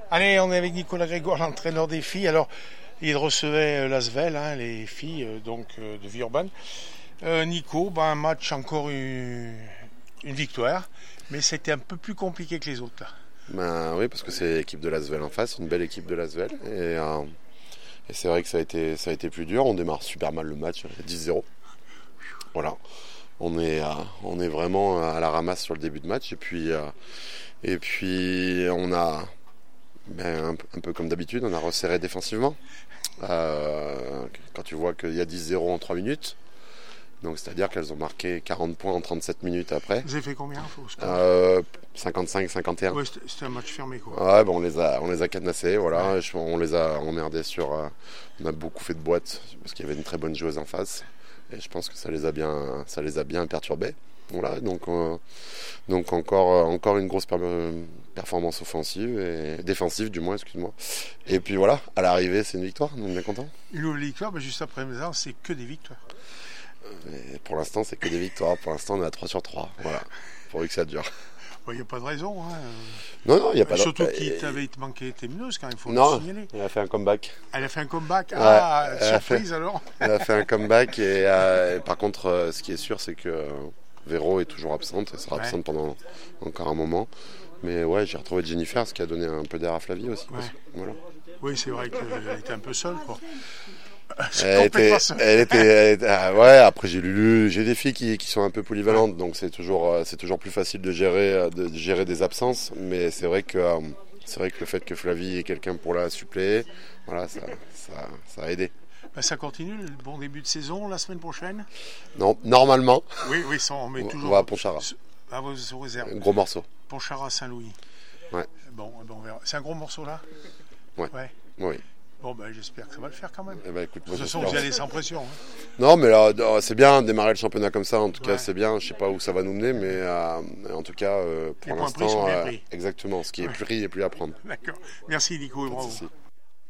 Allez, on est avec Nicolas Grégoire, l'entraîneur des filles. Alors, il recevait l'Asvel, les filles de Villeurbanne. Nico, un match encore une victoire, mais c'était un peu plus compliqué que les autres là. Oui, parce que c'est l'équipe de l'Asvel en face, une belle équipe de l'Asvel. Et c'est vrai que ça a été plus dur. On démarre super mal le match, 10-0. Voilà. On est vraiment à la ramasse sur le début de match. Et puis on a, un peu comme d'habitude, on a resserré défensivement. Quand tu vois qu'il y a 10-0 en 3 minutes, donc c'est-à-dire qu'elles ont marqué 40 points en 37 minutes après. Vous avez fait combien 55-51. Ouais, c'était un match fermé quoi. Ouais, on les a cadenassés, voilà. Ouais. On les a emmerdés on a beaucoup fait de boîtes parce qu'il y avait une très bonne joueuse en face. Et je pense que ça les a bien perturbés. Voilà, donc encore une grosse performance offensive et défensive du moins, excuse-moi. Et puis voilà, à l'arrivée, c'est une victoire, on est bien content. Une victoire, mais juste après ça, c'est que des victoires. Et pour l'instant, c'est que des victoires. Pour l'instant, on est à 3 sur 3. Voilà, pourvu que ça dure. Il n'y a pas de raison. Non, il n'y a pas de raison. Surtout qu'il t'avait manqué Témeneuse, quand il faut le signaler. Elle a fait un comeback. Elle a fait un comeback. Surprise alors. Elle a fait un comeback. Et par contre, ce qui est sûr, c'est que Véro est toujours absente. Elle sera absente pendant encore un moment. Mais ouais, j'ai retrouvé Jennifer, ce qui a donné un peu d'air à Flavie aussi. Ouais. Voilà. Oui, c'est vrai qu'elle était un peu seule, quoi. Après j'ai des filles qui sont un peu polyvalentes, donc c'est toujours plus facile de gérer des absences, mais c'est vrai que le fait que Flavie ait quelqu'un pour la suppléer, voilà, ça a aidé. Ça continue le bon début de saison la semaine prochaine. Non, normalement. Oui, on met toujours. On va à Pontcharra. À vos réserves. Un gros morceau. Pontcharra Saint-Louis. Ouais. Bon, on verra. C'est un gros morceau là. Ouais. Oui. Bon, j'espère que ça va le faire quand même. Écoute, de toute façon, vous y allez sans pression. Non, mais là, c'est bien démarrer le championnat comme ça. En tout cas, c'est bien. Je sais pas où ça va nous mener, mais en tout cas, pour l'instant, exactement. Ce qui est pris et plus à prendre. D'accord. Merci Nico et bravo.